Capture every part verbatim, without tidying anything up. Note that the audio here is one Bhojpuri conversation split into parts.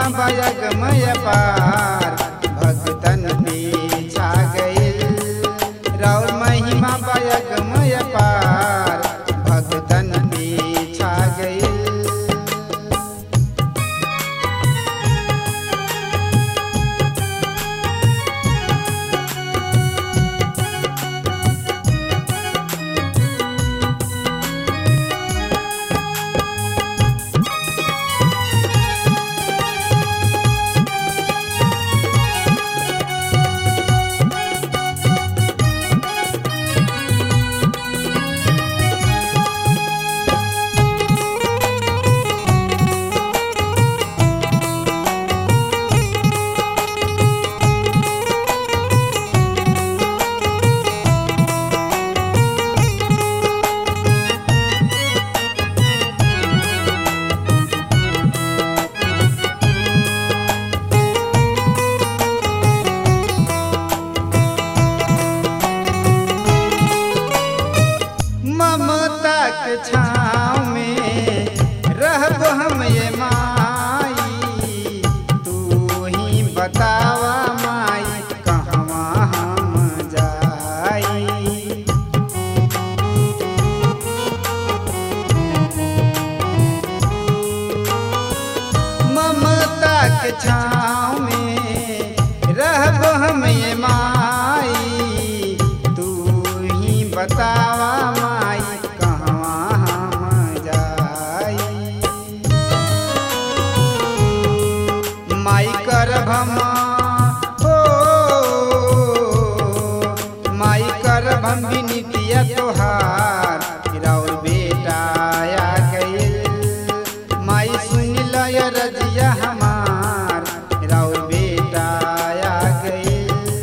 बयगमय पार भक्तन पे छा गइल। राउर महिमा बयगमय पार भक्तन पे छा गइल। छाँव में रहब हम ये माई, तू ही बतावा माई कहवा हम जाई। ममता के छाँव में रहब हम ये माई, तू ही बतावा माई करभमा हो माई करभम विनितिया तोहार राउर बेटा आ गइल। माई सुन लय रजिया हमार राउर बेटा आ गइल।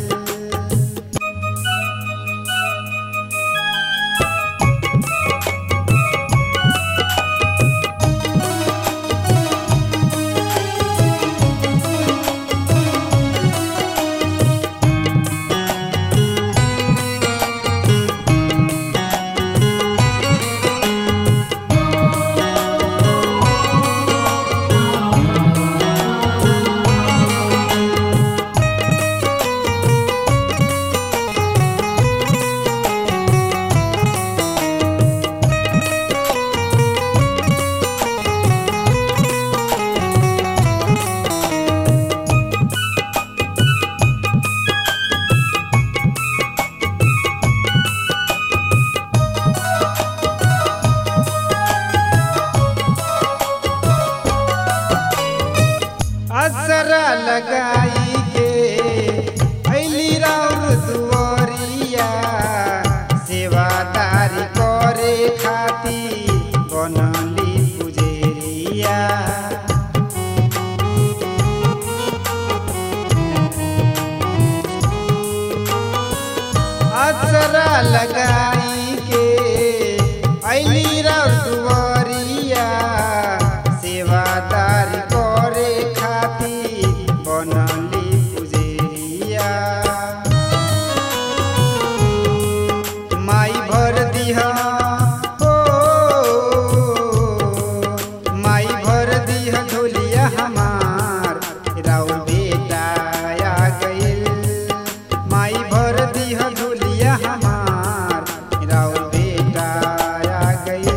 असरा लगाई के अइली राउर दुआरिया, सेवादारी करे खातिर बनली पुजेरिया। असरा लगाई के अइली राउर दुआरिया, सेवादारी करे बनली पुजेरिया। माई भर दिहा हो माई भर दिहा ढोलिया हमार राउर बेटा आ गइल। माई भर दिहा ढोलिया हमार राउर बेटा आ गइल।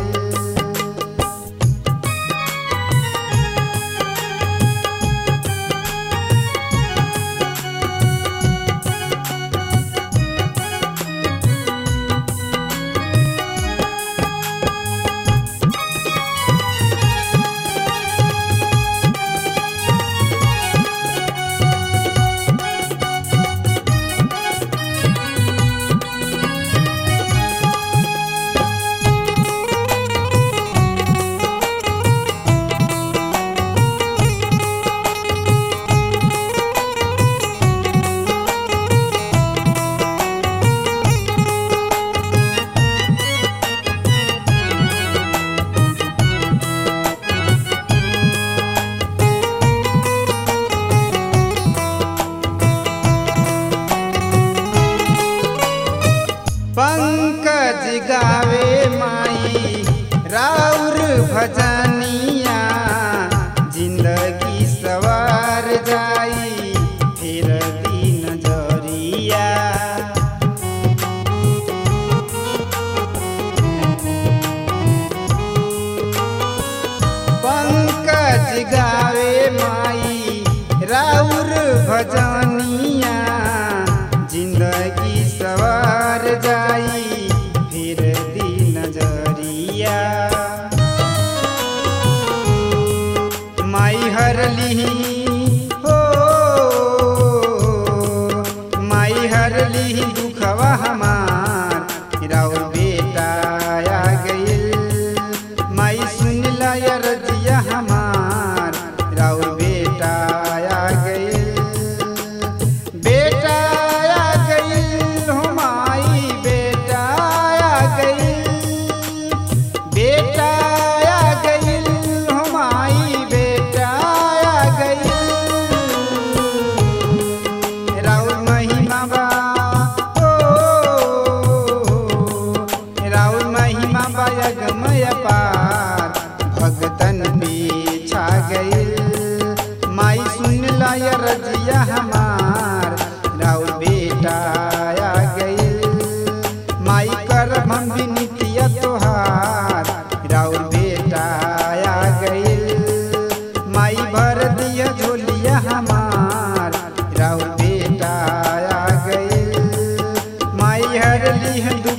सवार जाई फिर दिन जरिया। पंकज गावे माई राउर भजनिया, जिंदगी सवार जाई फिर दिन जरिया। माई हरली हो माई हरली दुखवा हमार राउर बेटा आ गइल। माई सुनला रजिया हमार राउर बेटा आ गइल। बेटा आ गइल हो माई बेटा आ गइल। बेटा आ गइल हो माई बेटा आ गइल। राउर महिमा बा राउर महिमा बा अगमय पार भगतन पे छा गइल। माई सुनला रजिया हमार राउर बेटा आ गइल। माई करम हम विनतिया तोहार राउर बेटा आ गइल। माई भर दिया झोलिया हमार राउर बेटा आ गइल। माई हरली